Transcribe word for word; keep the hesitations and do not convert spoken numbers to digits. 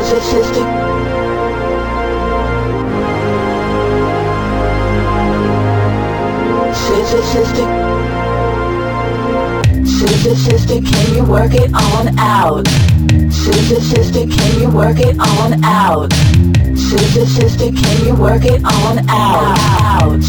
Sister, sister. Sister, sister. Sister, sister, can you work it on out? Sister, sister, can you work it on out? Sister, sister, can you work it on out?